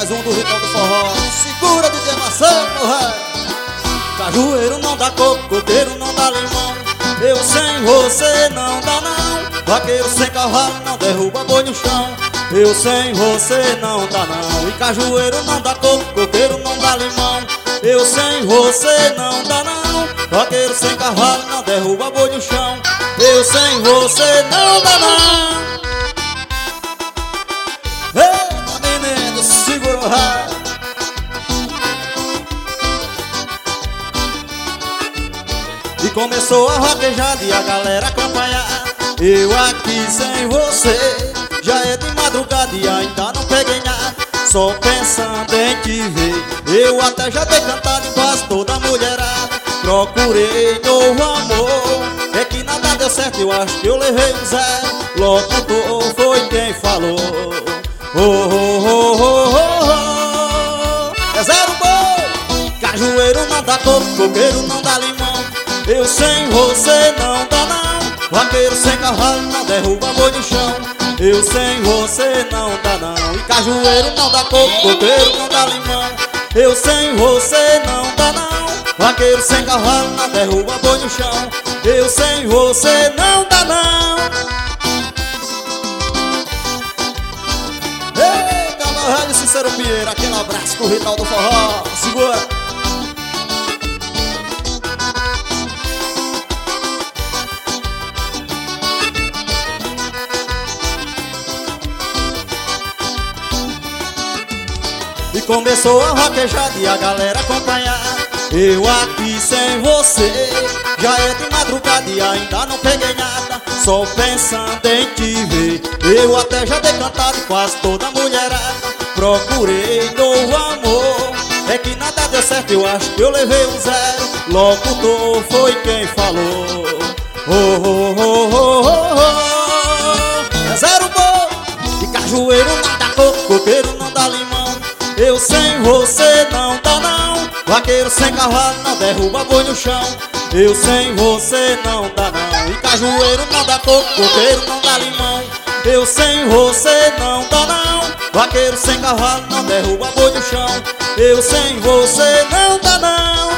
mais um do Ritual do Forró. Segura de Marcelo, ré. Cajueiro não dá coco, coqueiro não dá limão. Eu sem você não dá não. Vaqueiro sem cavalo não derruba boi no chão. Eu sem você não dá não. E cajueiro não dá coco, coqueiro não dá limão. Eu sem você não dá não. Vaqueiro sem cavalo não derruba boi no chão. Eu sem você não dá não. Eita menino, segura o raio. E começou a roquejada e a galera acompanhar. Eu aqui sem você, já é de madrugada e ainda não peguei nada. Só pensando em te ver, eu até já dei cantado em quase toda a mulherada. Procurei novo amor, é que nada deu certo, eu acho que eu levei um zero. Locutor foi quem falou. Oh, oh, oh, oh, oh, oh. É zero boi. Cajueiro não dá coco, coqueiro não dá limão. Eu sem você não dá não. Vaqueiro sem cavalo não derruba boi no chão. Eu sem você não dá não. E cajueiro não dá coco, coqueiro não dá limão. Eu sem você não dá não. Vaqueiro sem cavalo não derruba boi no chão. Eu sem você não dá não. Ei, Camarada Cícero Pinheiro, aquele abraço pro Ritual do Forró. Segura. E começou a roquejada e a galera acompanhar. Eu aqui sem você, já é de madrugada e ainda não peguei nada. Só pensando em te ver, eu até já dei cantado em quase toda a mulherada. Procurei novo amor, é que nada deu certo, eu acho que eu levei um zero. Locutor foi quem falou. Oh, oh, oh, oh, oh, oh. É zero boi. E cajueiro não dá coco, coqueiro não dá limão. Eu sem você não dá não. Vaqueiro sem cavalo não derruba boi no chão. Eu sem você não dá não. E cajueiro não dá coco, coqueiro não dá limão. Eu sem você não dá não. Vaqueiro sem cavalo não derruba boi no chão. Eu sem você não dá não.